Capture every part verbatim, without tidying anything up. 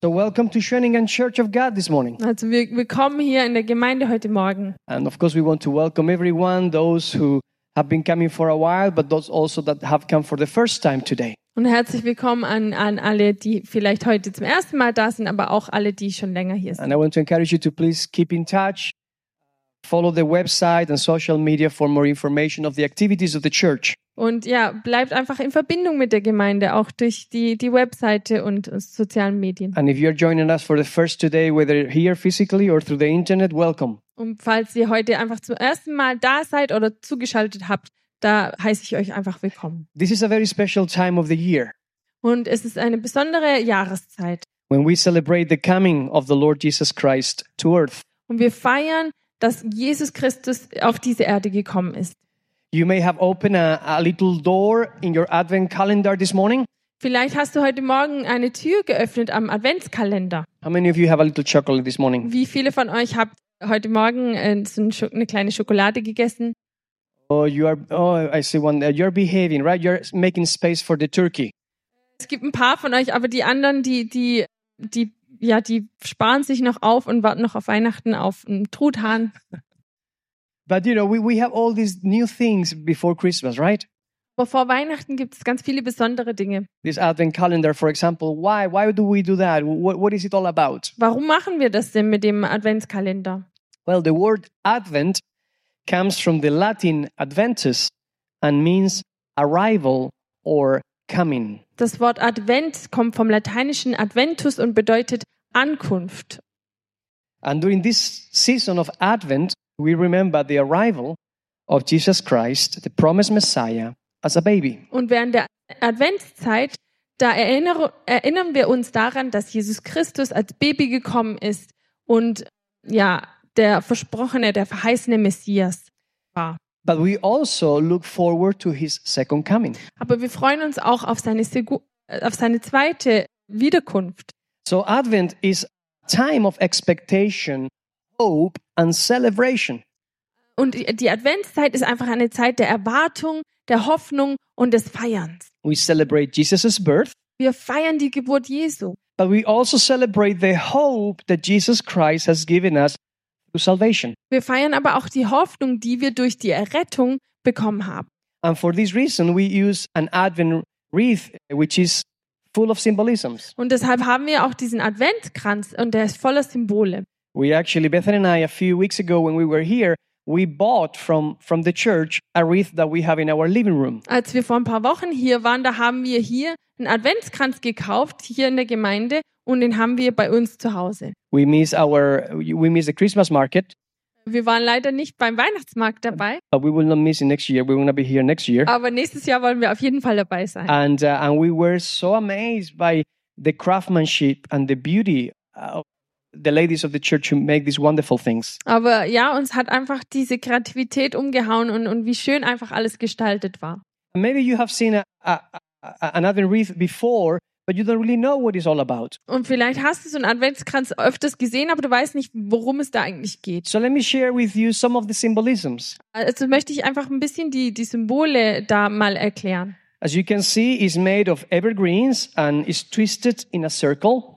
So welcome to Schöningen Church of God this morning. Also wir willkommen hier in der Gemeinde heute Morgen. And of course we want to welcome everyone, those who have been coming for a while, but those also that have come for the first time today. Und herzlich willkommen an, an alle, die vielleicht heute zum ersten Mal da sind, aber auch alle, die schon länger hier sind. And I want to encourage you to please keep in touch. Follow the website and social media for more information of the activities of the church. Und ja, bleibt einfach in Verbindung mit der Gemeinde, auch durch die, die Webseite und äh, sozialen Medien. And if you're joining us for the first today, whether here physically or through the internet, welcome. Und falls ihr heute einfach zum ersten Mal da seid oder zugeschaltet habt, da heiße ich euch einfach willkommen. This is a very special time of the year Und es ist eine besondere Jahreszeit. when we celebrate the coming of the Lord Jesus Christ to earth. Und wir feiern, dass Jesus Christus auf diese Erde gekommen ist. You may have opened a, a little door in your Advent calendar this morning. Vielleicht hast du heute Morgen eine Tür geöffnet am Adventskalender. How many of you have a little chocolate this morning? Wie viele von euch habt heute Morgen äh, so ein Scho- eine kleine Schokolade gegessen? Oh, you are. Oh, I see one. Uh, you're behaving, right? You're making space for the turkey. Es gibt ein paar von euch, aber die anderen, die, die, die, ja, die sparen sich noch auf und warten noch auf Weihnachten auf einen Truthahn. But you know, we, we have all these new things before Christmas, right? Aber vor Weihnachten gibt es ganz viele besondere Dinge. This Advent calendar, for example. Why? Why do we do that? What, what is it all about? Warum machen wir das denn mit dem Adventskalender? Well, the word Advent comes from the Latin adventus and means arrival or coming. Das Wort Advent kommt vom lateinischen Adventus und bedeutet Ankunft. And during this season of Advent, we remember the arrival of Jesus Christ, the promised Messiah, as a baby. Und während der Adventszeit, da erinnere, erinnern wir uns daran, dass Jesus Christus als Baby gekommen ist und ja, der versprochene, der verheißene Messias war. But we also look forward to his second coming. Aber wir freuen uns auch auf seine, Segu- auf seine zweite Wiederkunft. So Advent is a time of expectation, hope, and celebration. Und die die Adventszeit ist einfach eine Zeit der Erwartung, der Hoffnung und des Feierns. We celebrate Jesus' birth, Wir feiern die Geburt Jesu. but we also celebrate the hope that Jesus Christ has given us through salvation. Wir feiern aber auch die Hoffnung, die wir durch die Errettung bekommen haben. And for this reason, we use an Advent wreath, which is full of symbolisms. Und deshalb haben wir auch diesen Adventskranz und der ist voller Symbole. We actually, Bethany and I, a few weeks ago when we were here, we bought from, from the church a wreath that we have in our living room. Als wir vor ein paar Wochen hier waren, da haben wir hier einen Adventskranz gekauft, hier in der Gemeinde, und den haben wir bei uns zu Hause. We miss our, we miss the Christmas market, Wir waren leider nicht beim Weihnachtsmarkt dabei, but we will not miss it next year. We're going to be here next year. aber nächstes Jahr wollen wir auf jeden Fall dabei sein. And, uh, and we were so amazed by the craftsmanship and the beauty of the ladies of the church who make these wonderful things. Aber ja, uns hat einfach diese Kreativität umgehauen und, und wie schön einfach alles gestaltet war. Maybe you have seen a, a, a, an Advent wreath before, but you don't really know what it's all about. Und vielleicht hast du so einen Adventskranz öfters gesehen, aber du weißt nicht, worum es da eigentlich geht. So let me share with you some of the symbolisms. Also möchte ich einfach ein bisschen die, die Symbole da mal erklären. As you can see, it's made of evergreens and is twisted in a circle.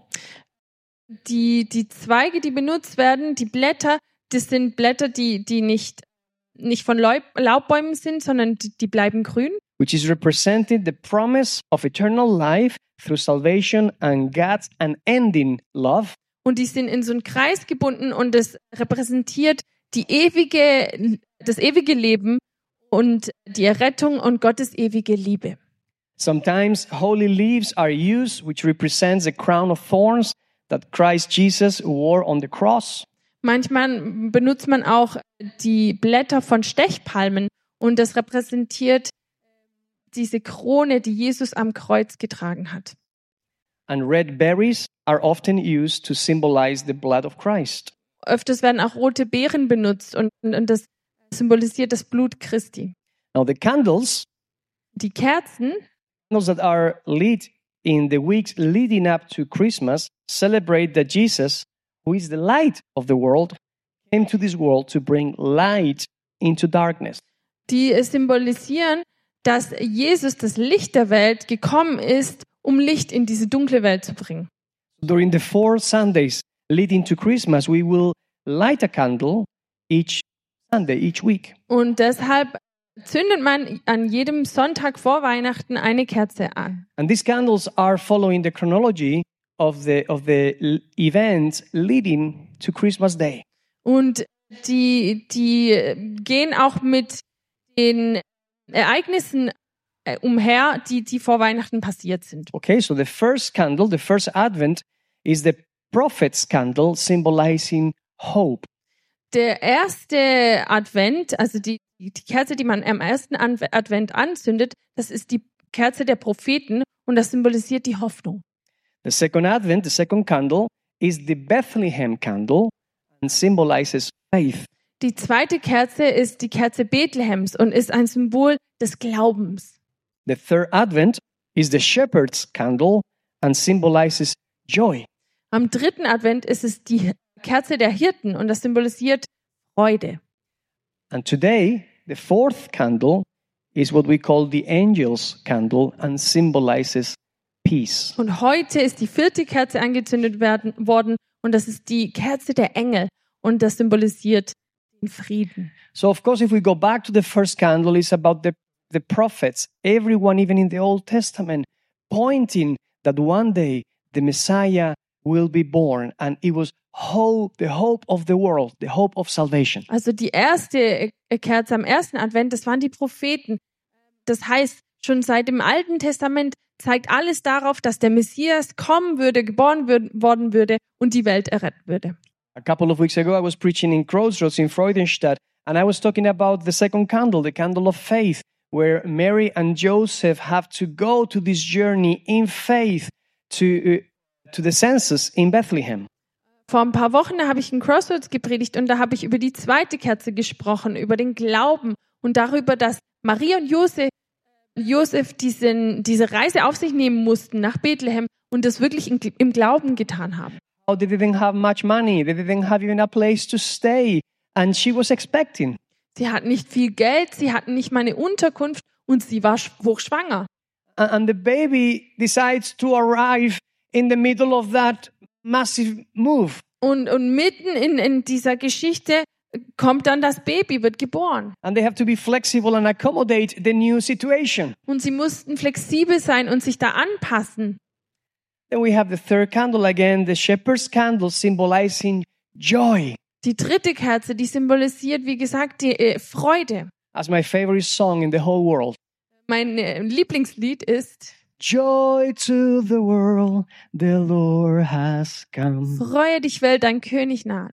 Die, die Zweige, die benutzt werden, die Blätter, das sind Blätter, die, die nicht, nicht von Laub, Laubbäumen sind, sondern die, die bleiben grün. Which is representing the promise of eternal life through salvation and God's unending love. Und die sind in so einen Kreis gebunden und das repräsentiert die ewige, das ewige Leben und die Errettung und Gottes ewige Liebe. Sometimes holy leaves are used, which represents the crown of thorns that Christ Jesus wore on the cross. Manchmal benutzt man auch die Blätter von Stechpalmen und das repräsentiert diese Krone, die Jesus am Kreuz getragen hat. And red berries are often used to symbolize the blood of Christ. Öfters werden auch rote Beeren benutzt und, und das symbolisiert das Blut Christi. Now the candles, Die Kerzen, candles that are lit in the weeks leading up to Christmas, celebrate that Jesus, who is the light of the world, came to this world to bring light into darkness. die symbolisieren, dass Jesus, das Licht der Welt, gekommen ist, um Licht in diese dunkle Welt zu bringen. During the four Sundays leading to Christmas, we will light a candle each Sunday, each week. Und deshalb zündet man an jedem Sonntag vor Weihnachten eine Kerze an. And these candles are following the chronology of the of the l- events leading to Christmas Day. Und die, die gehen auch mit den Ereignissen äh, umher, die, die vor Weihnachten passiert sind. Okay, so the first candle, the first Advent, is the prophet's candle, symbolizing hope. Der erste Advent, also die, die Kerze, die man am ersten Advent anzündet, das ist die Kerze der Propheten und das symbolisiert die Hoffnung. The second Advent, the second candle, is the Bethlehem candle and symbolizes faith. Die zweite Kerze ist die Kerze Bethlehems und ist ein Symbol des Glaubens. The third Advent is the shepherd's candle and symbolizes joy. Am dritten Advent ist es die Kerze der Hirten und das symbolisiert Freude. And today, the fourth candle is what we call the angel's candle and symbolizes peace. Und heute ist die vierte Kerze angezündet werden, worden und das ist die Kerze der Engel und das symbolisiert den Frieden. So of course, if we go back to the first candle, it's about the, the prophets, everyone even in the Old Testament, pointing that one day the Messiah will be born, and it was hope, the hope of the world, the hope of salvation. Also die erste Kerze am ersten Advent, das waren die Propheten. Das heißt, schon seit dem Alten Testament zeigt alles darauf, dass der Messias kommen würde, geboren würd, worden würde und die Welt erretten würde. A couple of weeks ago, I was preaching in Crossroads in Freudenstadt, and I was talking about the second candle, the candle of faith, where Mary and Joseph have to go to this journey in faith to, uh, to the census in Bethlehem. Vor ein paar Wochen habe ich in Crossroads gepredigt und da habe ich über die zweite Kerze gesprochen, über den Glauben und darüber, dass Maria und Josef, Josef diesen, diese Reise auf sich nehmen mussten nach Bethlehem und das wirklich im, im Glauben getan haben. Oh, they didn't have much money. They didn't have even a place to stay. And she was expecting. Sie hatten nicht viel Geld, sie hatten nicht mal eine Unterkunft und sie war hochschwanger. And, and the baby decides to arrive in the middle of that massive move. Und, und mitten in, in dieser Geschichte kommt dann das Baby, wird geboren. And they have to be flexible and accommodate the new situation. Und sie mussten flexibel sein und sich da anpassen. Then we have the third candle again, the shepherd's candle symbolizing joy. Die dritte Kerze, die symbolisiert, wie gesagt, die äh, Freude. That's my favorite song in the whole world. Mein äh, Lieblingslied ist Joy to the world, the Lord has come. Freue dich, Welt, dein König naht.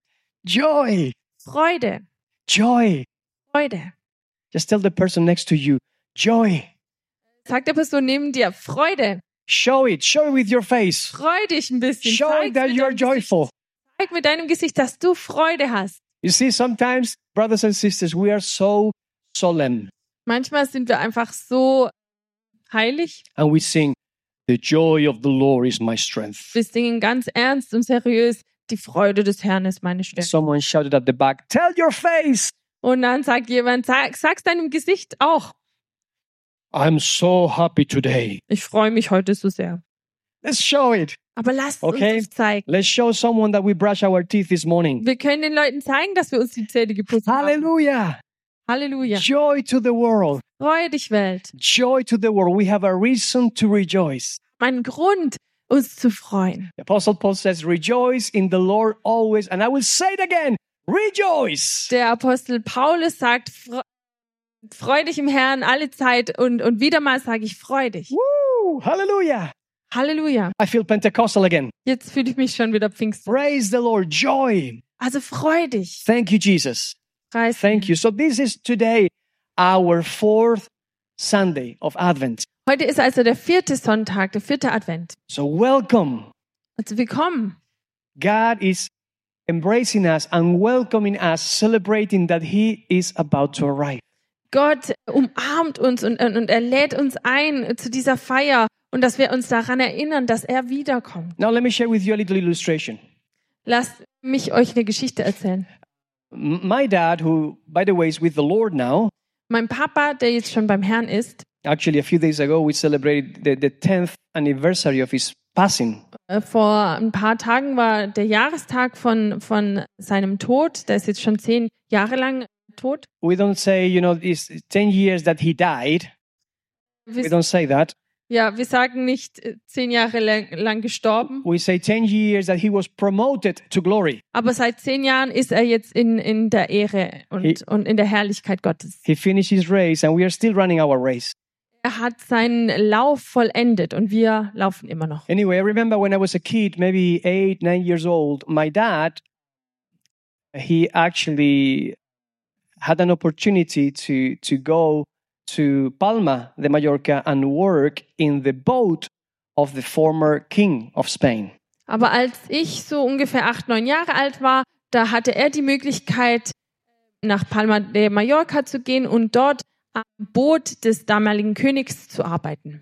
Joy, Freude, joy. Freude. Just tell the person next to you, joy. Sag der Person neben dir, Freude. Show it, show it with your face. Freu dich ein bisschen. Show Zeig it that mit you're deinem Gesicht. joyful. Zeig mit deinem Gesicht, dass du Freude hast. You see, sometimes, brothers and sisters, we are so solemn Manchmal sind wir einfach so heilig. and we sing, the joy of the Lord is my strength. Wir singen ganz ernst und seriös, die Freude des Herrn ist meine Stärke. Someone shouted at the back, tell your face. Und dann sagt jemand, sag, sag's deinem Gesicht auch. I'm so happy today. Ich freue mich heute so sehr. Let's show it. Aber lasst Okay. uns das zeigen. Let's show someone that we brush our teeth this morning. Wir können den Leuten zeigen, dass wir uns die Zähne geputzt haben. Hallelujah. Halleluja. Joy to the world. Freue dich, Welt. Joy to the world. We have a reason to rejoice. Mein Grund, uns zu freuen. The Apostle Paul says, rejoice in the Lord always. And I will say it again, rejoice. Der Apostel Paulus sagt, fre- freu dich im Herrn alle Zeit. Und, und wieder mal sage ich, freu dich. Woo! Hallelujah. Halleluja. I feel Pentecostal again. Jetzt fühle ich mich schon wieder Pfingsten. Praise the Lord. Joy. Also freu dich. Thank you, Jesus. Preis Thank you. So this is today our fourth Sunday of Advent. Heute ist also der vierte Sonntag, der vierte Advent. So welcome. Also willkommen. God is embracing us and welcoming us, celebrating that He is about to arrive. Gott umarmt uns und, und, und er lädt uns ein zu dieser Feier und dass wir uns daran erinnern, dass er wiederkommt. Now let me share with you a little illustration. Lasst mich euch eine Geschichte erzählen. M- My dad, who, by the way, is with the Lord now, Mein Papa, der jetzt schon beim Herrn ist, actually a few days ago we celebrated the, the tenth anniversary of his passing. Äh, Vor ein paar Tagen war der Jahrestag von, von seinem Tod. Der ist jetzt schon zehn Jahre lang tot. We don't say, you know, it's ten years that he died. We Wir, don't say that. ja, wir sagen nicht äh, zehn Jahre lang, lang gestorben, We say ten years that he was promoted to glory. aber seit zehn Jahren ist er jetzt in, in der Ehre und, He- und in der Herrlichkeit Gottes. He finished his race and we are still running our race. Er hat seinen Lauf vollendet und wir laufen immer noch. Anyway, I remember when I was a kid, maybe eight, nine years old, my dad, he actually had an opportunity to, to go to Palma de Mallorca and work in the boat of the former king of Spain. Aber als ich so ungefähr acht, neun Jahre alt war, da hatte er die Möglichkeit, nach Palma de Mallorca zu gehen und dort am Boot des damaligen Königs zu arbeiten.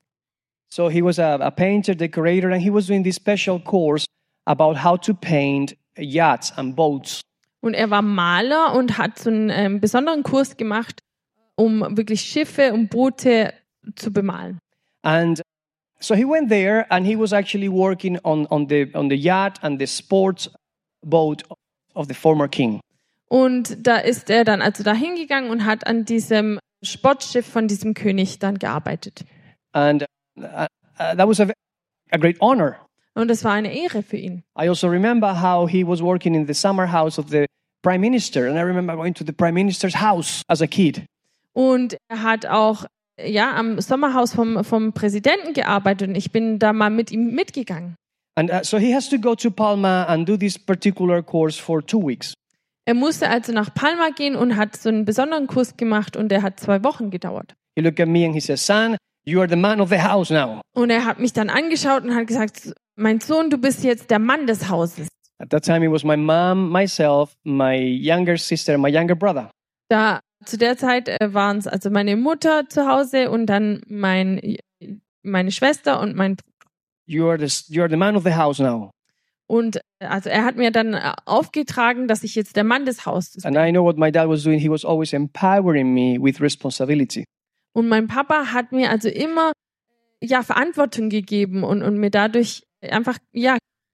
So he was a, a painter, decorator, and he was doing this special course about how to paint yachts and boats. Und er war Maler und hat so einen ähm, besonderen Kurs gemacht, um wirklich Schiffe und Boote zu bemalen. And so he went there and he was actually working on, on, the, on the yacht and the sports boat of the former king. Und da ist er dann also da hingegangen und hat an diesem Sportschiff von diesem König dann gearbeitet. And uh, uh, that was a, a great honor. Und es war eine Ehre für ihn. I also remember how he was working in the summer house of the prime minister. And I remember going to the prime minister's house as a kid. Und er hat auch ja, am Sommerhaus vom, vom Präsidenten gearbeitet und ich bin da mal mit ihm mitgegangen. And uh, so he has to go to Palma and do this particular course for two weeks. Er musste also nach Palma gehen und hat so einen besonderen Kurs gemacht und der hat zwei Wochen gedauert. He looked at me and he said, son, you are the man of the house now. Und er hat mich dann angeschaut und hat gesagt, mein Sohn, du bist jetzt der Mann des Hauses. At that time, it was my mom, myself, my younger sister, and my younger brother. Da zu der Zeit äh, waren es also meine Mutter zu Hause und dann mein, meine Schwester und mein Bruder. You are the, you are the man of the house now. Und äh, also er hat mir dann äh, aufgetragen, dass ich jetzt der Mann des Hauses And bin. I know what my dad was doing. He was always empowering me with responsibility. Und mein Papa hat mir also immer ja Verantwortung gegeben und, und mir dadurch einfach ja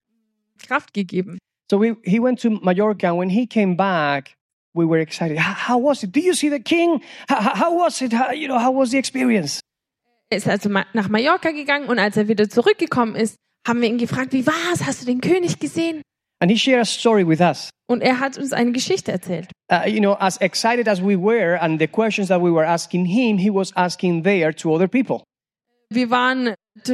Kraft gegeben. So we, he went to Mallorca, and when he came back, we were excited. How, how was it? Do you see the king? How, how- how was it? How, you know, how was the experience? Er ist also ma- nach Mallorca gegangen und als er wieder zurückgekommen ist, haben wir ihn gefragt, wie war's? Hast du den König gesehen? And he shared a story with us. Und er hat uns eine Geschichte erzählt. Uh, you know, as excited as we were, and the questions that we were asking him, he was asking there to other people. Wir waren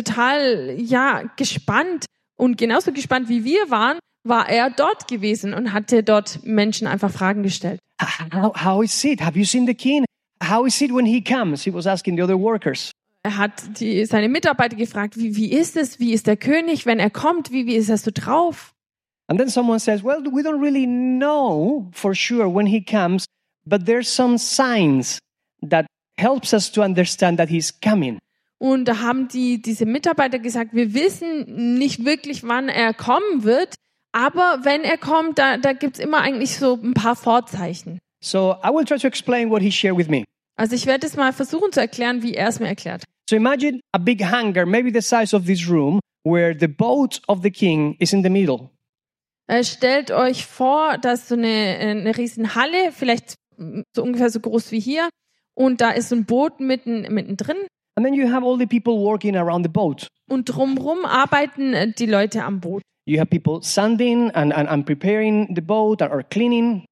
total ja gespannt und genauso gespannt wie wir waren, war er dort gewesen und hatte dort Menschen einfach Fragen gestellt. How, how is it? Have you seen the king? How is it when he comes? He was asking the other workers. Er hat die, seine Mitarbeiter gefragt, wie, wie ist es, wie ist der König, wenn er kommt, wie, wie ist er so drauf? And then someone says, well, we don't really know for sure when he comes, but there's some signs that helps us to understand that he's coming. Und da haben die diese Mitarbeiter gesagt, wir wissen nicht wirklich, wann er kommen wird, aber wenn er kommt, da, da gibt's immer eigentlich so ein paar Vorzeichen. So I will try to explain what he shared with me. Also ich werde es mal versuchen zu erklären, wie er es mir erklärt. So imagine a big hangar, maybe the size of this room, where the boat of the king is in the middle. Äh, stellt euch vor, dass so eine, eine riesen Halle, vielleicht so ungefähr so groß wie hier, und da ist ein Boot mitten, mittendrin. And then you have all the people working around the boat. Und drumherum arbeiten äh, die Leute am Boot. You have people sanding and, and, and preparing the boat or cleaning.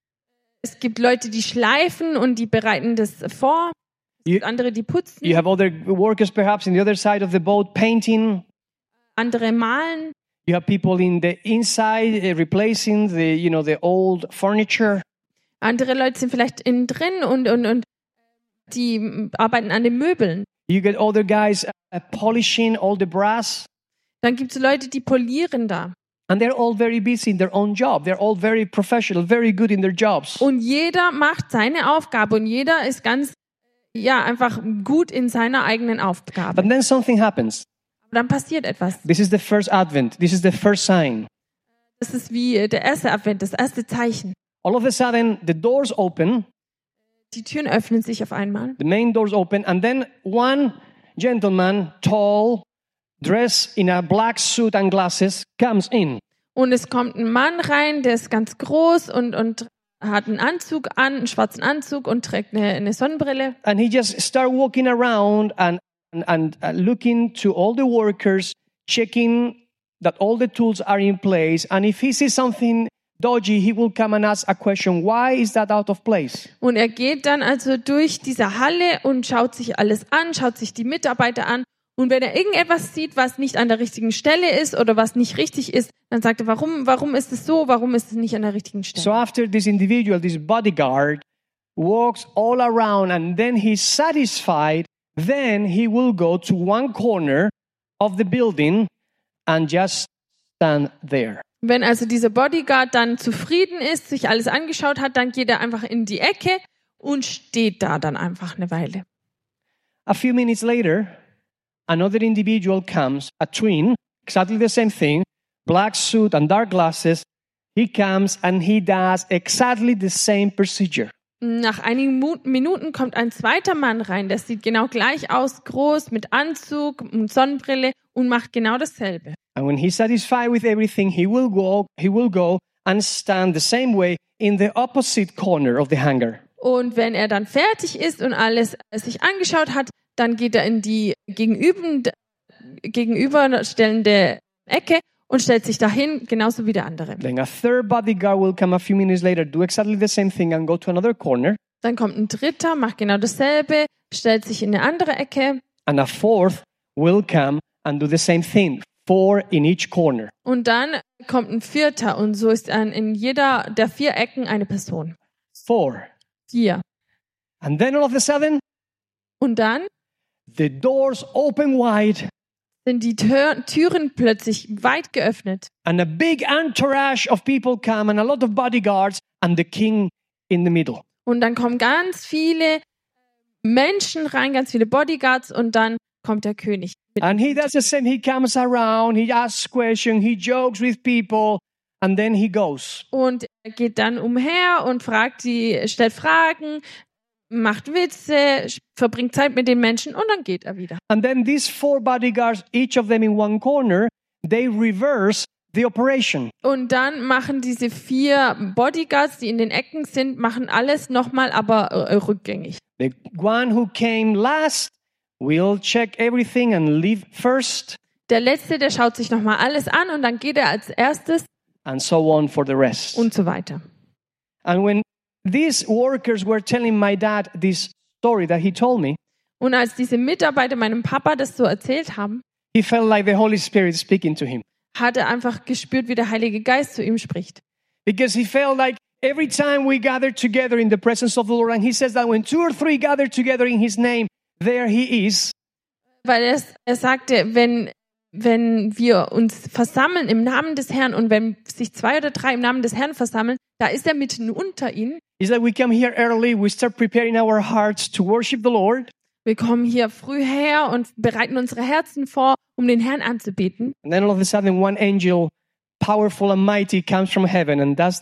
Es gibt Leute, die schleifen und die bereiten das vor. Es You- gibt andere, die putzen. You have other workers perhaps in the other side of the boat painting. Andere malen. You have people in the inside uh, replacing the, you know, the old furniture. Andere Leute sind vielleicht innen drin und, und, und die arbeiten an den Möbeln. You get other guys uh, polishing all the brass. Dann gibt es Leute, die polieren da. And they're all very busy in their own job. They're all very professional, very good in their jobs. Und jeder macht seine Aufgabe und jeder ist ganz, ja, einfach gut in seiner eigenen Aufgabe. But then something happens. Aber dann passiert etwas. This is the first advent. This is the first sign. Das ist wie der erste Advent, das erste Zeichen. All of a sudden, the doors open, Die Türen öffnen sich auf einmal. the main doors open, and then one gentleman, tall, dressed in a black suit and glasses, comes in. Und es kommt ein Mann rein, der ist ganz groß und, und hat einen Anzug an, einen schwarzen Anzug und trägt eine, eine Sonnenbrille. And he just started walking around and, and, and uh, looking to all the workers, checking that all the tools are in place. And if he sees something dodgy, he will come and ask a question. Why is that out of place? Und er geht dann also durch diese Halle und schaut sich alles an, schaut sich die Mitarbeiter an. Und wenn er irgendetwas sieht, was nicht an der richtigen Stelle ist oder was nicht richtig ist, dann sagt er, warum, warum ist es so? Warum ist es nicht an der richtigen Stelle? So after this individual, this bodyguard, walks all around and then he's satisfied, then he will go to one corner of the building and just stand there. Wenn also dieser Bodyguard dann zufrieden ist, sich alles angeschaut hat, dann geht er einfach in die Ecke und steht da dann einfach eine Weile. A few minutes later, another individual comes, a twin, exactly the same thing, black suit and dark glasses. He comes and he does exactly the same procedure. Nach einigen Mu- Minuten kommt ein zweiter Mann rein, der sieht genau gleich aus, groß, mit Anzug und Sonnenbrille und macht genau dasselbe. And when he's satisfied with everything, he will go, he will go and stand the same way in the opposite corner of the hangar. Und wenn er dann fertig ist und alles sich angeschaut hat, dann geht er in die gegenüber, gegenüberstellende Ecke und stellt sich dahin, genauso wie der andere. Then a third bodyguard will come a few minutes later, do exactly the same thing and go to another corner. Dann kommt ein dritter, macht genau dasselbe, stellt sich in eine andere Ecke. And a fourth will come and do the same thing, four in each corner. Und dann kommt ein vierter und so ist an, in jeder der vier Ecken eine Person. Four. Vier. And then all of a sudden, Und dann the doors open wide sind die Tür, Türen plötzlich weit geöffnet. and a big entourage of people come and a lot of bodyguards and the king in the middle. Und dann kommen ganz viele Menschen rein, ganz viele Bodyguards und dann kommt der König. And he does the same. He comes around, he asks questions, he jokes with people, and then he goes. Und er geht dann umher und fragt die, stellt Fragen, macht Witze, verbringt Zeit mit den Menschen und dann geht er wieder. And then these four bodyguards, each of them in one corner, they reverse the operation. Und dann machen diese vier Bodyguards, die in den Ecken sind, machen alles nochmal, aber äh, rückgängig. The one who came last will check everything and leave first, Der Letzte, der schaut sich nochmal alles an und dann geht er als erstes and so on for the rest. und so weiter. And when these workers were telling my dad this story that he told me, Und als diese Mitarbeiter meinem Papa das so erzählt haben, he felt like the Holy Spirit speaking to him. hat er einfach gespürt, wie der Heilige Geist zu ihm spricht. Because he felt like every time we gather together in the presence of the Lord, and he says that when two or three gather together in his name, there he is. Weil er, er sagte, wenn, wenn wir uns versammeln im Namen des Herrn und wenn sich zwei oder drei im Namen des Herrn versammeln, da ist er mitten unter ihnen. It's like we come here early, we start preparing our hearts to worship the Lord. Wir kommen hier früh her und bereiten unsere Herzen vor, um den Herrn anzubeten. And then all of a sudden one angel, powerful and mighty, comes from heaven and does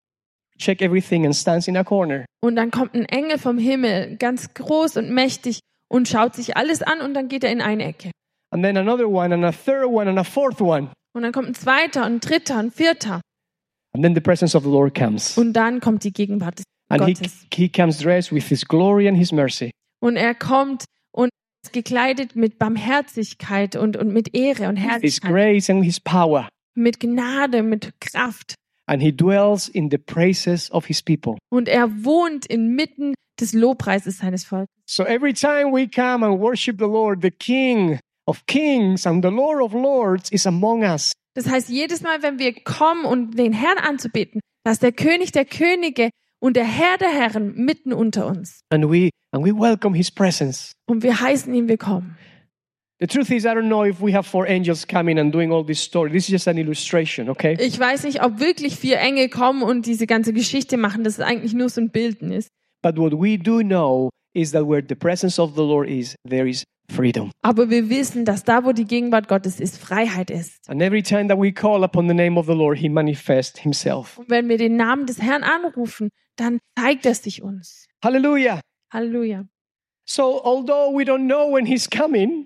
check everything and stands in a corner. Und dann kommt ein Engel vom Himmel, ganz groß und mächtig und schaut sich alles an und dann geht er in eine Ecke. And then another one and a third one and a fourth one. Und dann kommt ein zweiter, ein dritter, ein vierter. And then the presence of the Lord comes. Und dann kommt die Gegenwart des And he, Gottes. he comes dressed with his glory and his mercy. Und er kommt und ist gekleidet mit Barmherzigkeit und, und mit Ehre und His Herrlichkeit. grace and his power. Mit Gnade, mit Kraft. And he dwells in the praises of his people. Und er wohnt inmitten des Lobpreises seines Volkes. So every time we come and worship the Lord, the King of kings and the Lord of lords is among us. Das heißt, jedes Mal, wenn wir kommen, um den Herrn anzubeten, da ist der König der Könige und der Herr der Herren mitten unter uns. And we and we welcome his presence. Und wir heißen ihn willkommen. The truth is, I don't know if we have four angels coming and doing all this story. This is just an illustration, okay? Ich weiß nicht, ob wirklich vier Engel kommen und diese ganze Geschichte machen, dass es eigentlich nur so ein Bildnis. But what we do know is that where the presence of the Lord is, there is freedom. Aber wir wissen, dass da, wo die Gegenwart Gottes ist, Freiheit ist. And every time that we call upon the name of the Lord, he manifests himself. Und wenn wir den Namen des Herrn anrufen, dann zeigt er sich uns. Hallelujah. Halleluja. So although we don't know when he's coming,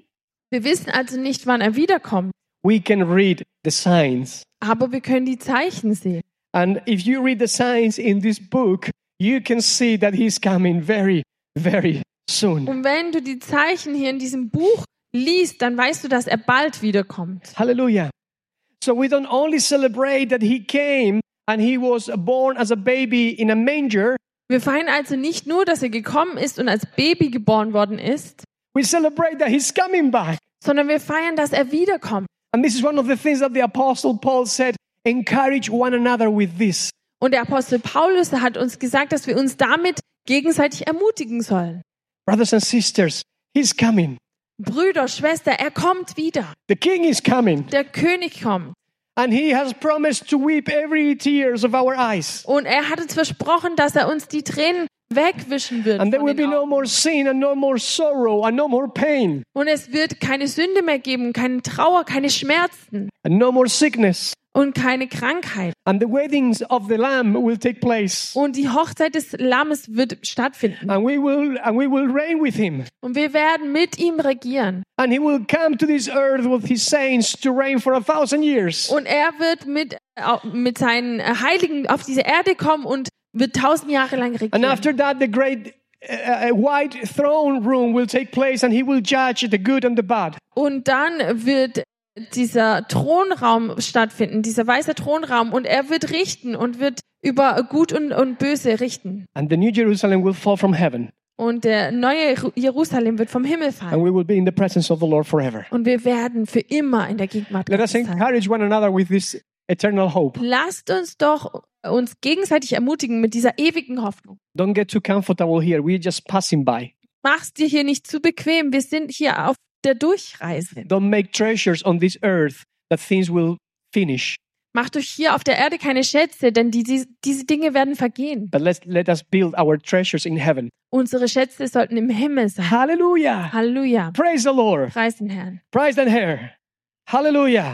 Wir wissen also nicht, wann er wiederkommt, We can read the signs. aber wir können die Zeichen sehen. And if you read the signs in this book, you can see that he's coming very, very soon. Und wenn du die Zeichen hier in diesem Buch liest, dann weißt du, dass er bald wiederkommt. Hallelujah. So we don't only celebrate that he came and he was born as a baby in a manger. Wir feiern also nicht nur, dass er gekommen ist und als Baby geboren worden ist, We celebrate that he's coming back. sondern wir feiern, dass er wiederkommt. And this is one of the things that the Apostle Paul said, encourage one another with this. Und der Apostel Paulus hat uns gesagt, dass wir uns damit gegenseitig ermutigen sollen. Brothers and sisters, he's coming. Brüder, Schwester, er kommt wieder. The King is coming. Der König kommt. And he has promised to weep every tears of our eyes. Und er hat uns versprochen, dass er uns die Tränen wegwischen wird. And there von will den be no Augen. more sin and no more sorrow and no more pain Und es wird keine Sünde mehr geben, keine Trauer, keine Schmerzen and no more sickness. und keine Krankheit. And the weddings of the Lamb will take place. Und die Hochzeit des Lammes wird stattfinden. And we will and we will reign with him. Und wir werden mit ihm regieren. And he will come to this earth with his saints to reign for a thousand years. Und er wird mit, äh, mit seinen Heiligen auf diese Erde kommen und wird tausend Jahre lang And regieren. after that, the great uh, uh, white throne room will take place, and he will judge the good and the bad. Und dann wird dieser Thronraum stattfinden, dieser weiße Thronraum, und er wird richten und wird über Gut und, und Böse richten. And the new Jerusalem will fall from heaven, Und der neue Jerusalem wird vom Himmel and fallen. we will be in the presence of the Lord forever. Und wir werden für immer in der Gegenwart Let us Gottes sein. encourage one another with this eternal hope. Lasst uns doch uns gegenseitig ermutigen mit dieser ewigen Hoffnung. Don't get too comfortable here. We're just passing by. Mach's dir hier nicht zu bequem. Wir sind hier auf der Durchreise. Don't make treasures on this earth that things will finish. Macht euch hier auf der Erde keine Schätze, denn diese, diese Dinge werden vergehen. But let's let us build our treasures in heaven. Unsere Schätze sollten im Himmel sein. Hallelujah. Halleluja. Praise the Lord. Preis den Herrn. Praise the Herr. Hallelujah.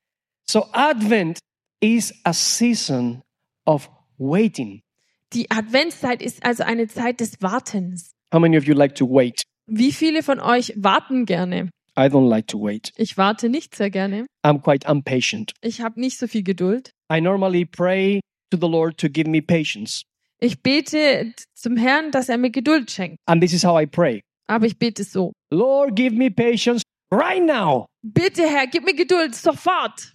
So Advent is a season of waiting. Die Adventszeit ist also eine Zeit des Wartens. How many of you like to wait? Wie viele von euch warten gerne? I don't like to wait. Ich warte nicht sehr gerne. I'm quite impatient. Ich habe nicht so viel Geduld. I normally pray to the Lord to give me patience. Ich bete zum Herrn, dass er mir Geduld schenkt. And this is how I pray. Aber ich bete so. Lord, give me patience right now. Bitte, Herr, gib mir Geduld sofort.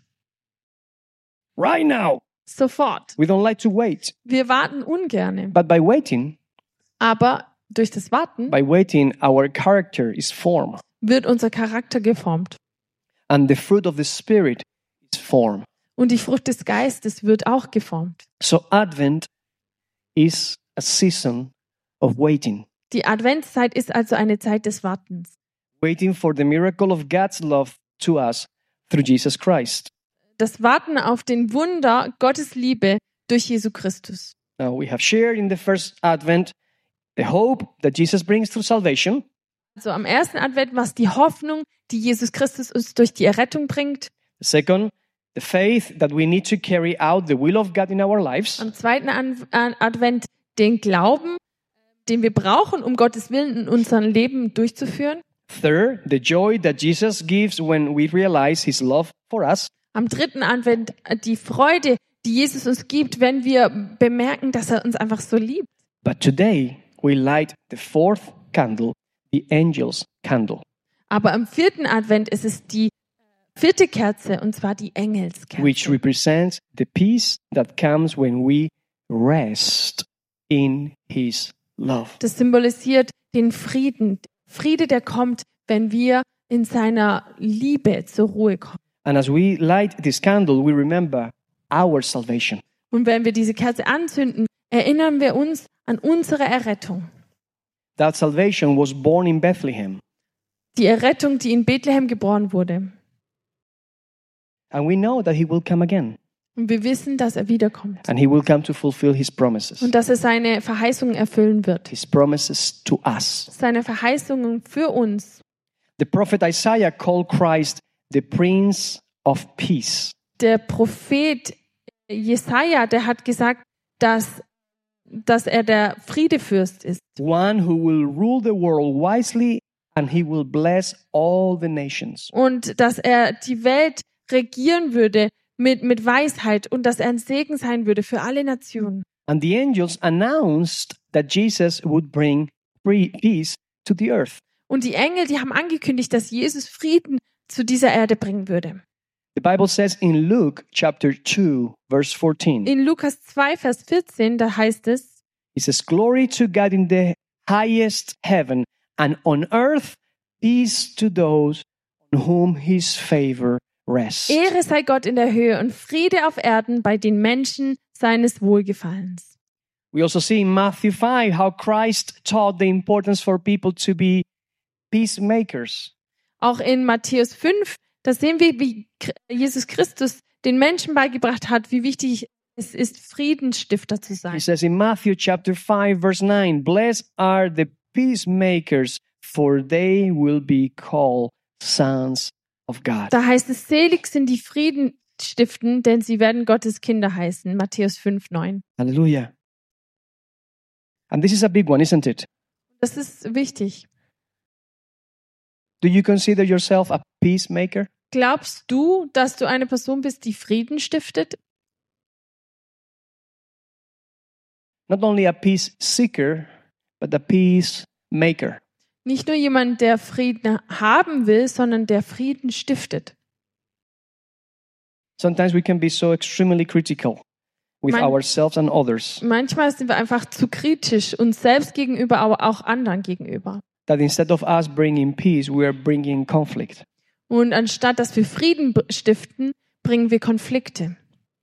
Right now. Sofort. We don't like to wait. Wir warten ungerne. But by waiting, Aber durch das Warten by waiting, our character is formed. wird unser Charakter geformt. And the fruit of the Spirit is formed. Und die Frucht des Geistes wird auch geformt. So Advent is a season of waiting. Die Adventszeit ist also eine Zeit des Wartens. Waiting for the miracle of God's love to us through Jesus Christ. Das Warten auf den Wunder Gottes Liebe durch Jesu Christus. Now we have shared in the first Advent the hope that Jesus brings through salvation. Also am ersten Advent war es die Hoffnung, die Jesus Christus uns durch die Errettung bringt. The second, the faith that we need to carry out the will of God in our lives. Am zweiten An- An- Advent den Glauben, den wir brauchen, um Gottes Willen in unserem Leben durchzuführen. Third, the joy that Jesus gives when we realize his love for us. Am dritten Advent die Freude, die Jesus uns gibt, wenn wir bemerken, dass er uns einfach so liebt. But today we light the fourth candle, the angel's candle. Aber am vierten Advent ist es die vierte Kerze, und zwar die Engelskerze. Which represents the peace that comes when we rest in his love. Das symbolisiert den Frieden. Friede, der kommt, wenn wir in seiner Liebe zur Ruhe kommen. And as we light this candle, we remember our salvation. Und wenn wir diese Kerze anzünden, erinnern wir uns an unsere Errettung. That salvation was born in Bethlehem. Die Errettung, die in Bethlehem geboren wurde. And we know that he will come again. Und wir wissen, dass er wiederkommt. And he will come to fulfill his promises. Und dass er seine Verheißungen erfüllen wird. His promises to us. Seine Verheißungen für uns. The prophet Isaiah called Christ the Prince of Peace. Der Prophet Jesaja, der hat gesagt, dass, dass er der Friedefürst ist. One who will rule the world wisely and he will bless all the nations. Und dass er die Welt regieren würde mit, mit Weisheit und dass er ein Segen sein würde für alle Nationen. And the angels announced that Jesus would bring free peace to the earth. Und die Engel, die haben angekündigt, dass Jesus Frieden zu dieser Erde bringen würde. The Bible says in Luke chapter two, verse fourteen, In Lukas zwei, Vers vierzehn, da heißt es, it says, "Glory to God in the highest heaven, and on earth peace to those on whom his favor rests." Ehre sei Gott in der Höhe und Friede auf Erden bei den Menschen seines Wohlgefallens. We also see in Matthew five how Christ taught the importance for people to be peacemakers. Auch in Matthäus fünf, da sehen wir, wie Jesus Christus den Menschen beigebracht hat, wie wichtig es ist, Friedensstifter zu He sein. says in Matthew chapter five, verse nine, "Blessed are the peacemakers, for they will be called sons of God." Da heißt es, selig sind die Friedenstiften, denn sie werden Gottes Kinder heißen. Matthäus fünf, neun. Hallelujah. And this is a big one, isn't it? Das ist wichtig. Do you consider yourself a peacemaker? Glaubst du, dass du eine Person bist, die Frieden stiftet? Not only a peace seeker, but a peacemaker. Nicht nur jemand, der Frieden haben will, sondern der Frieden stiftet. Sometimes we can be so extremely critical with Man- ourselves and others Manchmal sind wir einfach zu kritisch, uns selbst gegenüber, aber auch anderen gegenüber. that instead of us bringing peace, we are bringing conflict. Und anstatt dass wir Frieden b- stiften, bringen wir Konflikte.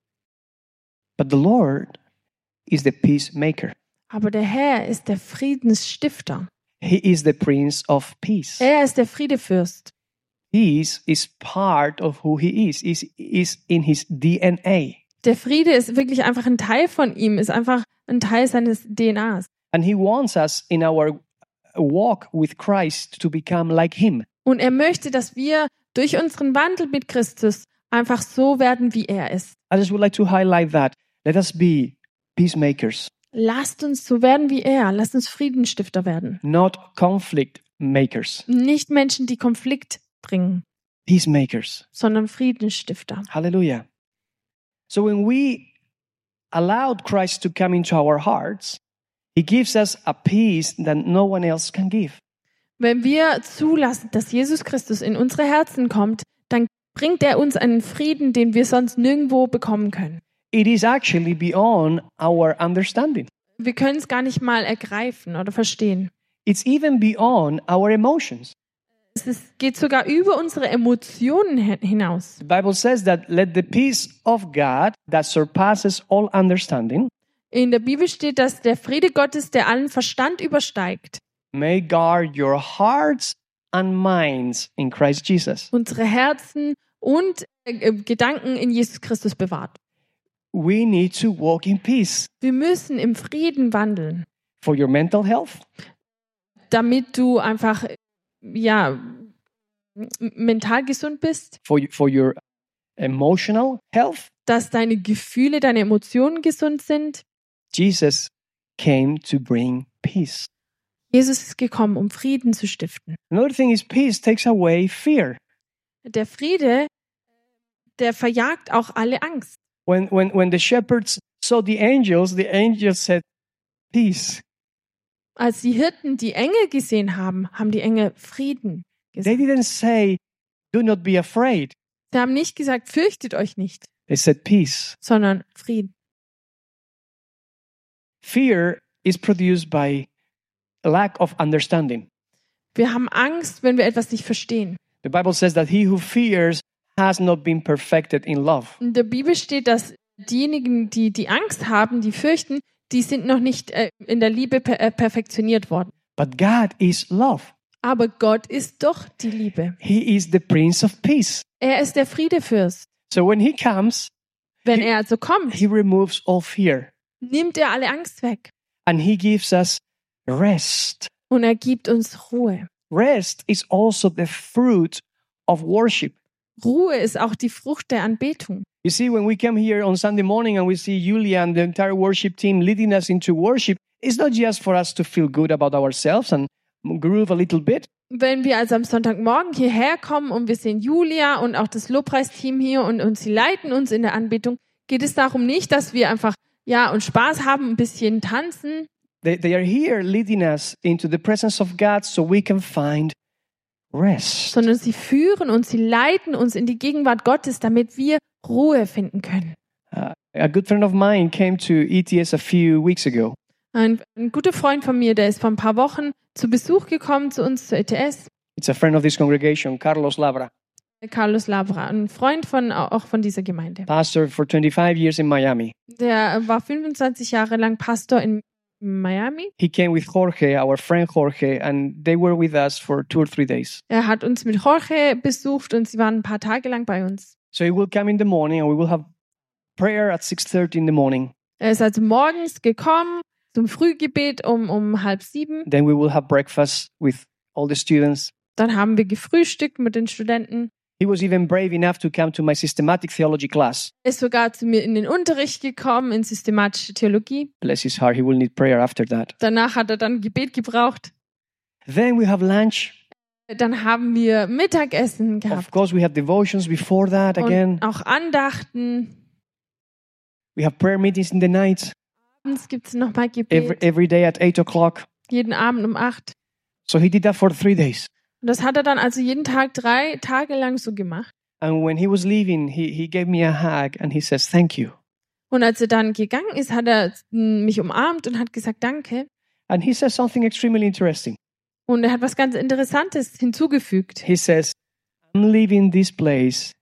But the Lord is the peacemaker. Aber der Herr ist der Friedensstifter. He is the Prince of Peace. Er ist der Friedefürst. Peace is part of who he is, is, is in his D N A. Der Friede ist wirklich einfach ein Teil von ihm, ist einfach ein Teil seines D N As. And he wants us in our walk with Christ to become like him. Und er möchte, dass wir durch unseren Wandel mit Christus einfach so werden, wie er ist. I just would like to highlight that. Let us be peacemakers, Lasst uns so werden wie er. Lasst uns Friedensstifter werden. not conflict makers. Nicht Menschen, die Konflikt bringen, Peacemakers. sondern Friedensstifter. Hallelujah. So when we allowed Christ to come into our hearts, he gives us a peace that no one else can give. Wenn wir zulassen, dass Jesus Christus in unsere Herzen kommt, dann bringt er uns einen Frieden, den wir sonst nirgendwo bekommen können. It is actually beyond our understanding. Wir können es gar nicht mal ergreifen oder verstehen. It's even beyond our emotions. Es ist, geht sogar über unsere Emotionen hin- hinaus. The Bible says that let the peace of God that surpasses all understanding In der Bibel steht, dass der Friede Gottes, der allen Verstand übersteigt, may guard your hearts and minds in Christ Jesus. unsere Herzen und äh, Gedanken in Jesus Christus bewahrt. We need to walk in peace Wir müssen im Frieden wandeln, for your mental health, damit du einfach ja m- mental gesund bist, for, for your emotional health. dass deine Gefühle, deine Emotionen gesund sind. Jesus came to bring peace. Jesus ist gekommen, um Frieden zu stiften. Another thing is peace takes away fear. Der Friede, der verjagt auch alle Angst. When, when, when the shepherds saw the angels, the angels said, peace. Als die Hirten die Engel gesehen haben, haben die Engel Frieden They gesagt. didn't say, do not be afraid. Sie haben nicht gesagt, fürchtet euch nicht, They said peace. sondern Frieden. Fear is produced by lack of understanding. Wir haben Angst, wenn wir etwas nicht verstehen. The Bible says that he who fears has not been perfected in love. In der Bibel steht, dass diejenigen, die die Angst haben, die fürchten, die sind noch nicht äh, in der Liebe per äh, perfektioniert worden. But God is love. Aber Gott ist doch die Liebe. He is the Prince of Peace. Er ist der Friedefürst. So when he comes, Wenn er also kommt, he removes all fear nimmt er alle Angst weg and he gives us rest. und er gibt uns Ruhe. Rest is also the fruit of worship. Ruhe ist auch die Frucht der Anbetung. You see, when we come here on Sunday morning and we see Julia and the entire worship team leading us into worship, it's not just for us to feel good about ourselves and groove a little bit. Wenn wir also am Sonntagmorgen hierher kommen und wir sehen Julia und auch das Lobpreisteam hier und, und sie leiten uns in der Anbetung, geht es darum nicht, dass wir einfach ja und Spaß haben, ein bisschen tanzen. They, they are here leading us into the presence of God so we can find rest. Sondern sie führen uns, sie leiten uns in die Gegenwart Gottes, damit wir Ruhe finden können. Uh, a good friend of mine came to E T S a few weeks ago. Ein, ein guter Freund von mir, der ist vor ein paar Wochen zu Besuch gekommen zu uns zur E T S. It's a friend of this congregation, Carlos Labra, Carlos Labra, ein Freund von auch von dieser Gemeinde. pastor for twenty-five years in Miami. Der war fünfundzwanzig Jahre lang Pastor in Miami. He came with Jorge, our friend Jorge, and they were with us for two or three days. Er hat uns mit Jorge besucht und sie waren ein paar Tage lang bei uns. So he will come in the morning and we will have prayer at six thirty in the morning. Er ist also morgens gekommen zum Frühgebet um, um halb sieben. Then we will have breakfast with all the students. Dann haben wir gefrühstückt mit den Studenten. He was even brave enough to come to my systematic theology class. Er ist sogar zu mir in den Unterricht gekommen in systematische Theologie. Bless his heart, he will need prayer after that. Danach hat er dann Gebet gebraucht. Then we have lunch. Dann haben wir Mittagessen Of gehabt course, we have devotions before that again. und auch Andachten. We have prayer meetings in the night, Abends gibt es nochmal every, Gebet, every day at eight o'clock. jeden Abend um acht. So he did that for three days. Und das hat er dann also jeden Tag drei Tage lang so gemacht. And when he was leaving, he, he gave me a hug and he says, thank you. Und als er dann gegangen ist, hat er mich umarmt und hat gesagt, danke. And he says something extremely interesting. Und er hat was ganz Interessantes hinzugefügt. He says, I'm leaving this place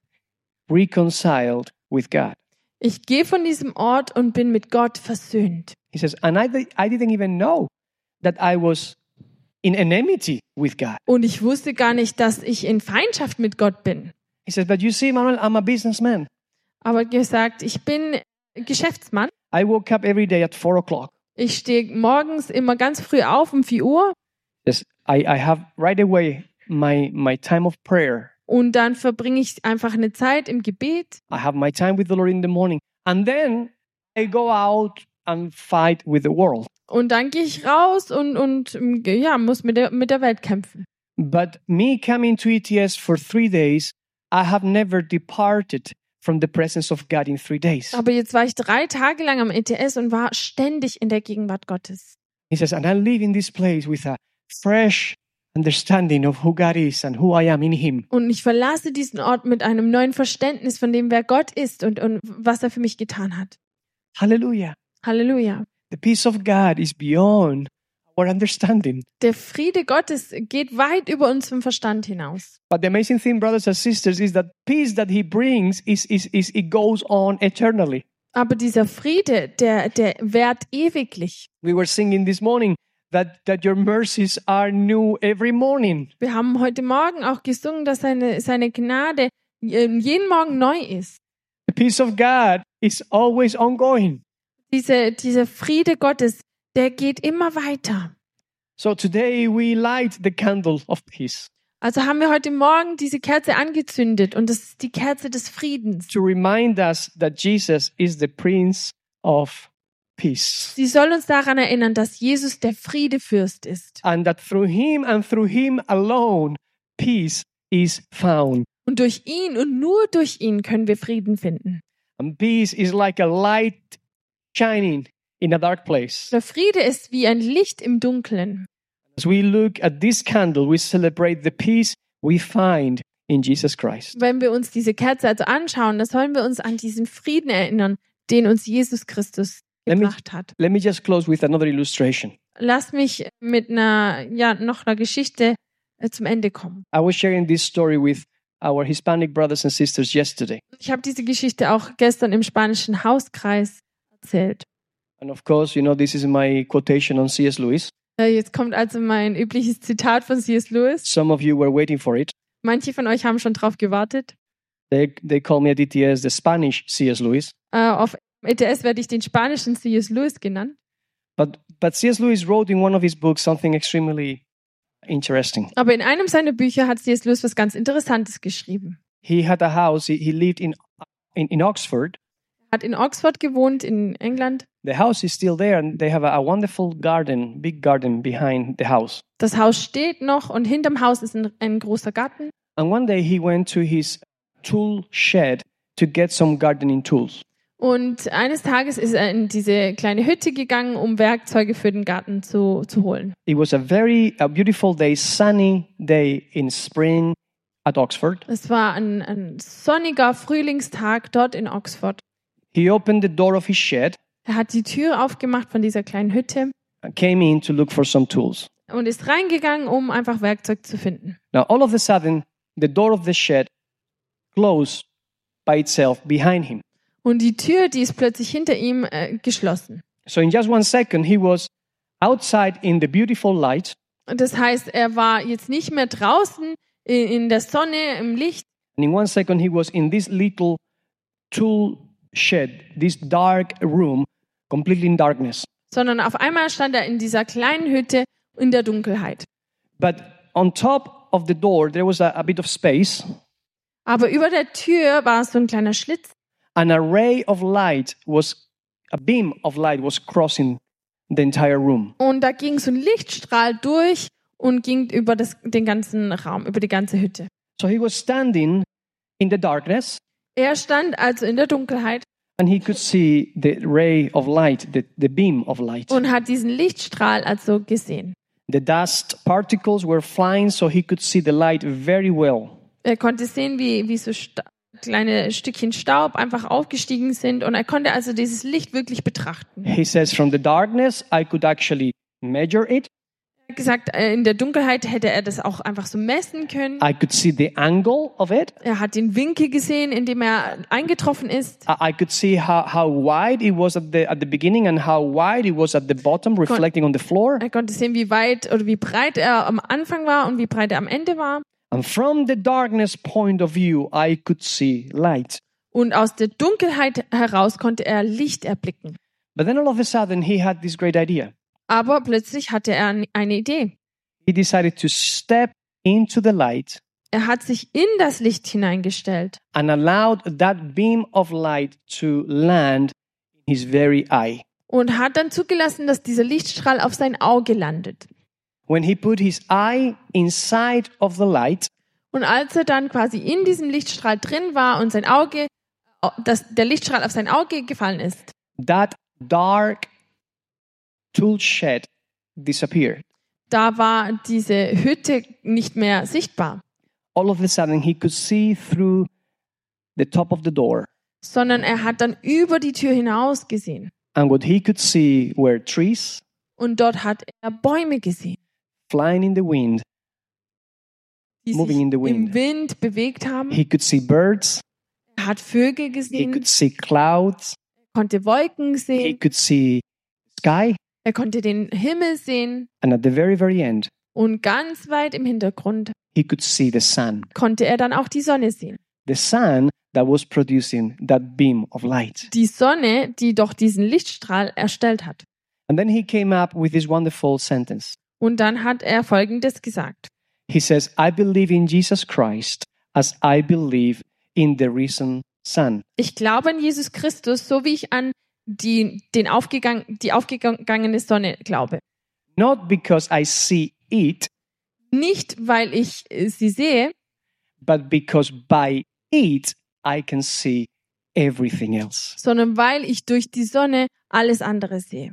reconciled with God. Ich gehe von diesem Ort und bin mit Gott versöhnt. He says, and I, I didn't even know that I was in enmity with God. Und ich wusste gar nicht, dass ich in Feindschaft mit Gott bin. He says, but you see, Manuel, I'm a businessman. Aber gesagt, ich bin Geschäftsmann. I woke up every day at four o'clock. Ich stehe morgens immer ganz früh auf um vier Uhr. Yes, I, I have right away my, my time of prayer. Und dann verbringe ich einfach eine Zeit im Gebet. I have my time with the Lord in the morning. And then I go out and fight with the world. Und dann gehe ich raus und, und ja, muss mit der, mit der Welt kämpfen. But me coming to E T S for three days, I have never departed from the presence of God in three days. Aber jetzt war ich drei Tage lang am E T S und war ständig in der Gegenwart Gottes. He says, and I live in this place with a fresh understanding of who God is and who I am in Him. Und ich verlasse diesen Ort mit einem neuen Verständnis von dem, wer Gott ist und, und was er für mich getan hat. Hallelujah. Halleluja. The peace of God is beyond our understanding. Der Friede Gottes geht weit über unseren Verstand hinaus. But the amazing thing, brothers and sisters, is that peace that He brings is, is, is it goes on eternally. Aber dieser Friede, der, der währt ewiglich. We were singing this morning that, that your mercies are new every morning. Wir haben heute Morgen auch gesungen, dass seine, seine Gnade jeden Morgen neu ist. The peace of God is always ongoing. Diese, dieser Friede Gottes, der geht immer weiter. So today we light the candle of peace Also haben wir heute Morgen diese Kerze angezündet und das ist die Kerze des Friedens. to remind us that Jesus is the Prince of Peace. Sie soll uns daran erinnern, dass Jesus der Friedefürst ist. And that through Him and through Him alone, peace is found. Und durch ihn und nur durch ihn können wir Frieden finden. And peace is like a light shining in a dark place. Der Friede ist wie ein Licht im Dunkeln. As we look at this candle, we celebrate the peace we find in Jesus Christ. Wenn wir uns diese Kerze also anschauen, dann sollen wir uns an diesen Frieden erinnern, den uns Jesus Christus Let me- gebracht hat. Let me just close with another illustration. Lass mich mit einer, ja, noch einer Geschichte äh, zum Ende kommen. I was sharing this story with our Hispanic brothers and sisters yesterday. Ich habe diese Geschichte auch gestern im spanischen Hauskreis erzählt. And of course, you know, this is my quotation on C S Lewis. Äh, Jetzt kommt also mein übliches Zitat von C S Lewis. Some of you were waiting for it. Manche von euch haben schon drauf gewartet. They, they call me at E T S the Spanish C S Lewis. Äh, Auf E T S werde ich den spanischen C S Lewis genannt. But, but C S Lewis wrote in one of his books something extremely interesting. Aber in einem seiner Bücher hat C S Lewis was ganz Interessantes geschrieben. He had a house, he, he lived in, in, in Oxford, Hat in Oxford gewohnt, in England. The house is still there, and they have a, a wonderful garden, big garden behind the house. Das Haus steht noch und hinterm Haus ist ein, ein großer Garten. And one day he went to his tool shed to get some gardening tools. Und eines Tages ist er in diese kleine Hütte gegangen, um Werkzeuge für den Garten zu, zu holen. It was a very a beautiful day, sunny day in spring at Oxford. Es war ein, ein sonniger Frühlingstag dort in Oxford. He opened the door of his shed, Er hat die Tür aufgemacht von dieser kleinen Hütte and came in to look for some tools. und ist reingegangen, um einfach Werkzeug zu finden. Now, all of a sudden, the door of the shed closed by itself behind him. Und die Tür, die ist plötzlich hinter ihm äh, geschlossen. So in just one second, he was outside in the beautiful light, Und das heißt, er war jetzt nicht mehr draußen in, in der Sonne, im Licht, and in one second, he was in this little tool shed, this dark room, completely in darkness. sondern auf einmal stand er in dieser kleinen Hütte in der Dunkelheit. But on top of the door, there was a, a bit of space, Aber über der Tür war so ein kleiner Schlitz and a ray of light was, a beam of light was crossing the entire room. und da ging so ein Lichtstrahl durch und ging über das, den ganzen Raum, über die ganze Hütte. So he was standing in the darkness, Er stand also in der Dunkelheit and he could see the ray of light, the, the beam of light. und hat diesen Lichtstrahl also gesehen. The dust particles were flying, so he could see the light very well. Er konnte sehen, wie, wie so sta- kleine Stückchen Staub einfach aufgestiegen sind und er konnte also dieses Licht wirklich betrachten. He says, from the darkness, I could actually measure it. Er hat gesagt, äh, in der Dunkelheit hätte er das auch einfach so messen können. I could see the angle of it. Er hat den Winkel gesehen, in dem er eingetroffen ist. I I could see how, how wide it was at the, at the beginning and how wide it was at the bottom, reflecting on the floor. Er konnte sehen, wie weit oder wie breit er am Anfang war und wie breit er am Ende war. And from the darkness point of view, I could see light. Und aus der Dunkelheit heraus konnte er Licht erblicken. But then all of a sudden, he had this great idea. Aber plötzlich hatte er eine Idee. He decided to step into the light Er hat sich in das Licht hineingestellt and allowed that beam of light to land in his very eye. und hat dann zugelassen, dass dieser Lichtstrahl auf sein Auge landet. When he put his eye inside of the light, Und als er dann quasi in diesem Lichtstrahl drin war und sein Auge, dass der Lichtstrahl auf sein Auge gefallen ist, that dark tool shed disappeared. da war diese Hütte nicht mehr sichtbar, All of a sudden, he could see through the top of the door. sondern er hat dann über die Tür hinaus gesehen. And what he could see were trees Und dort hat er Bäume gesehen, flying in the wind. die Moving sich in the wind. im Wind bewegt haben. He could see birds. Er hat Vögel He gesehen, could see clouds. konnte Wolken He sehen, could see sky. er konnte den Himmel sehen And at the very, very end, und ganz weit im Hintergrund he could see the sun. konnte er dann auch die Sonne sehen. The sun that was producing that beam of light. Die Sonne, die doch diesen Lichtstrahl erstellt hat. And then he came up with this wonderful sentence. Und dann hat er Folgendes gesagt. He says, I believe in Jesus Christ as I believe in the risen sun. Ich glaube an Jesus Christus, so wie ich an die, den aufgegang, die aufgegangene Sonne glaube. Not because I see it, Nicht, weil ich äh, sie sehe, but because by it I can see everything else. sondern weil ich durch die Sonne alles andere sehe.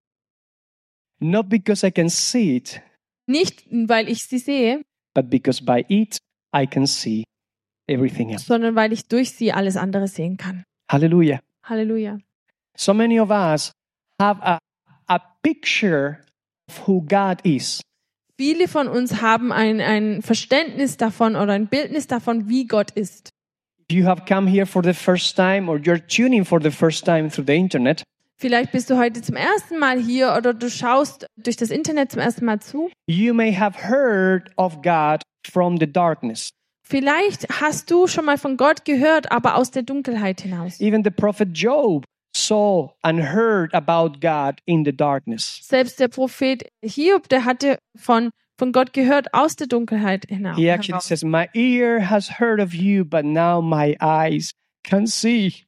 Not because I can see it, Nicht, weil ich sie sehe, but because by it I can see everything else. sondern weil ich durch sie alles andere sehen kann. Hallelujah. Halleluja. So many of us have a, a picture of who God is. Viele von uns haben ein, ein Verständnis davon oder ein Bildnis davon, wie Gott ist. If you have come here for the first time or you're tuning for the first time through the internet, Vielleicht bist du heute zum ersten Mal hier oder du schaust durch das Internet zum ersten Mal zu. you may have heard of God from the darkness. Vielleicht hast du schon mal von Gott gehört, aber aus der Dunkelheit hinaus. Even the prophet Job saw and heard about God in the darkness. Selbst der Prophet Hiob, der hatte von, von Gott gehört aus der Dunkelheit hinaus. He actually says, my ear has heard of you, but now my eyes can see.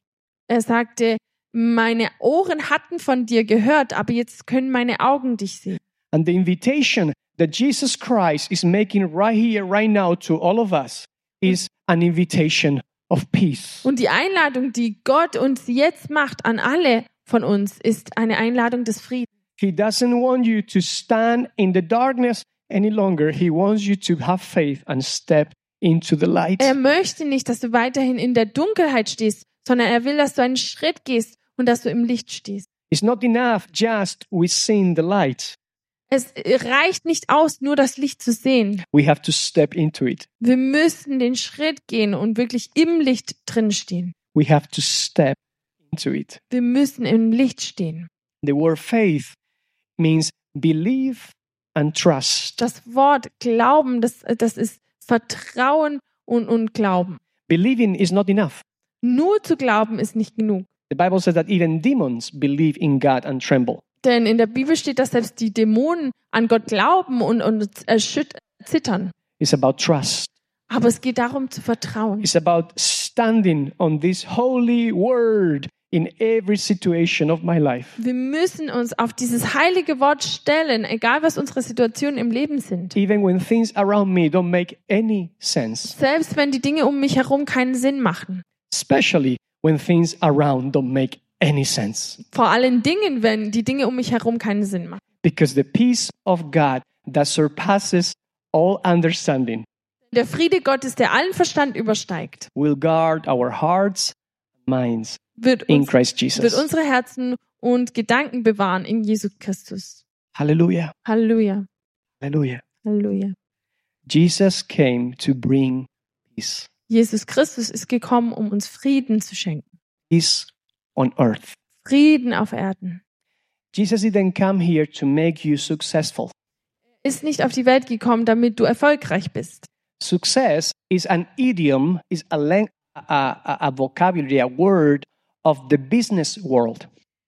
Er sagte, meine Ohren hatten von dir gehört, aber jetzt können meine Augen dich sehen. And the invitation that Jesus Christ is making right here, right now to all of us is an invitation of peace. Und die Einladung, die Gott uns jetzt macht an alle von uns, ist eine Einladung des Friedens. He doesn't want you to stand in the darkness any longer. He wants you to have faith and step into the light. Er möchte nicht, dass du weiterhin in der Dunkelheit stehst, sondern er will, dass du einen Schritt gehst und dass du im Licht stehst. It's not enough just with seeing the light. Es reicht nicht aus, nur das Licht zu sehen. We have to step into it. Wir müssen den Schritt gehen und wirklich im Licht drin stehen. We have to step into it. Wir müssen im Licht stehen. The word faith means believe and trust. Das Wort Glauben, das, das ist Vertrauen und, und Glauben. Believing is not enough. Nur zu glauben ist nicht genug. The Bible says that even demons believe in God and tremble. Denn in der Bibel steht, dass selbst die Dämonen an Gott glauben und, und erschüt- zittern. It's about trust. Aber es geht darum zu vertrauen. It's about standing on this holy word in every situation of my life. Wir müssen uns auf dieses heilige Wort stellen, egal was unsere Situationen im Leben sind. Even when things around me don't make any sense. Selbst wenn die Dinge um mich herum keinen Sinn machen. Especially when things around don't make any sense. Vor allen Dingen, wenn die Dinge um mich herum keinen Sinn machen. Because the peace of God that surpasses all understanding Der Friede Gottes, der allen Verstand übersteigt, will guard our hearts and minds wird, in uns, Christ wird Jesus. unsere Herzen und Gedanken bewahren in Jesus Christus. Hallelujah. Halleluja. Hallelujah. Halleluja. Jesus came to bring peace. Jesus Christus ist gekommen, um uns Frieden zu schenken. Peace on earth. Frieden auf Erden. Jesus didn't come here to make you successful. Er ist nicht auf die Welt gekommen, damit du erfolgreich bist. Success is an idiom, is a, lang- a, a, a vocabulary, a word of the business world.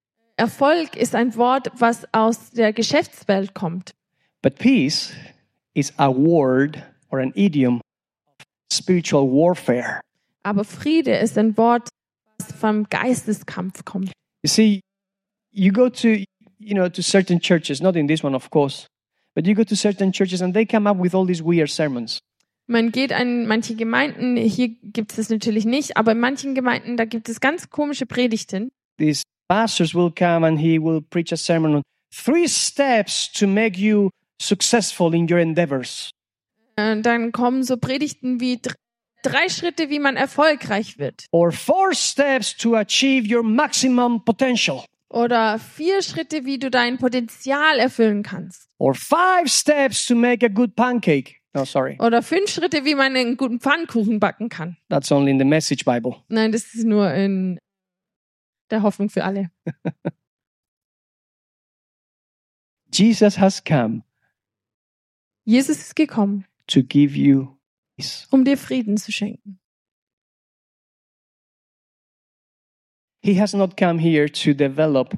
Erfolg ist ein Wort, was aus der Geschäftswelt kommt. But peace is a word or an idiom of spiritual warfare. Aber Friede ist ein Wort, was vom Geisteskampf kommt. You see, you go to, you know, to certain churches, not in this one, of course, but you go to certain churches and they come up with all these weird sermons. Man geht an manche Gemeinden, hier gibt es das natürlich nicht, aber in manchen Gemeinden, da gibt es ganz komische Predigten. These pastors will come and he will preach a sermon on three steps to make you successful in your endeavors. Äh, Dann kommen so Predigten wie dr- drei Schritte, wie man erfolgreich wird. Or four steps to achieve your maximum potential. Oder vier Schritte, wie du dein Potenzial erfüllen kannst. Or five steps to make a good pancake. No, sorry. Oder fünf Schritte, wie man einen guten Pfannkuchen backen kann. That's only in the Message Bible. Nein, das ist nur in der Hoffnung für alle. Jesus has come Jesus ist gekommen, to give you peace. um dir Frieden zu schenken. He has not come here to develop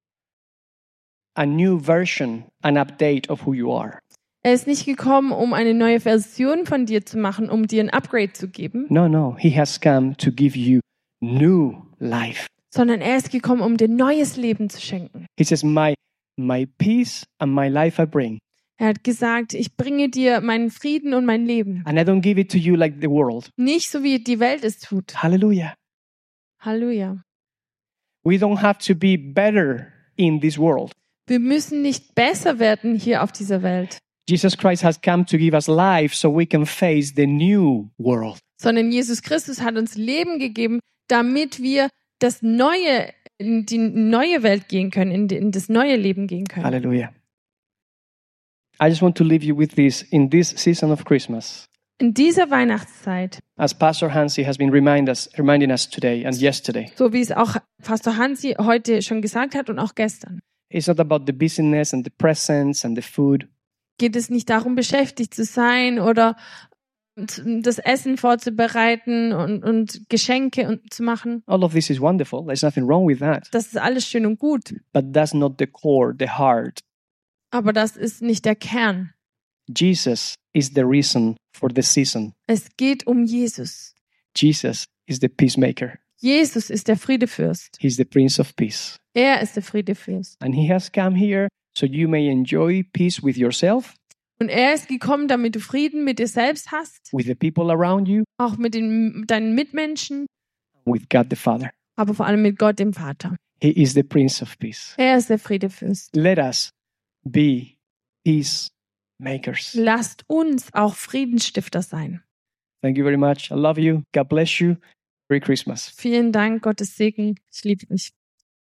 a new version, an update of who you are. Er ist nicht gekommen, um eine neue Version von dir zu machen, um dir ein Upgrade zu geben, No, no. He has come to give you new life. sondern er ist gekommen, um dir neues Leben zu schenken. He says, my, my peace and my life I bring. Er hat gesagt, ich bringe dir meinen Frieden und mein Leben. And I don't give it to you like the world. Nicht so, wie die Welt es tut. Hallelujah. Halleluja. We don't have to be better in this world. Wir müssen nicht besser werden hier auf dieser Welt, Jesus Christ has come to give us life so we can face the new world. sondern Jesus Christus hat uns Leben gegeben, damit wir das neue, in die neue Welt gehen können, in, die, in das neue Leben gehen können. Hallelujah. I just want to leave you with this in this season of Christmas. In dieser Weihnachtszeit, As Pastor Hansi has been remind us, reminding us today and yesterday, so wie es auch Pastor Hansi heute schon gesagt hat und auch gestern, it's not about the busyness and the presents and the food. geht es nicht darum, beschäftigt zu sein oder das Essen vorzubereiten und, und Geschenke und zu machen. All of this is wonderful. There's nothing wrong with that. Das ist alles schön und gut, But that's not the core, the heart. aber das ist nicht der Kern. Jesus is the reason for the season. Es geht um Jesus. Jesus is the peacemaker. Jesus ist der Friedefürst. He's the Prince of Peace. Er ist der Friedefürst. And he has come here so you may enjoy peace with yourself, Und er ist gekommen, damit du Frieden mit dir selbst hast, with the people around you, auch mit den, deinen Mitmenschen, with God the Father. aber vor allem mit Gott, dem Vater. He is the Prince of Peace. Er ist der Friedefürst. Let us be peacemakers. Lasst uns auch Friedensstifter sein. Thank you very much. I love you. God bless you. Merry Christmas. Vielen Dank, Gottes Segen. Ich liebe dich.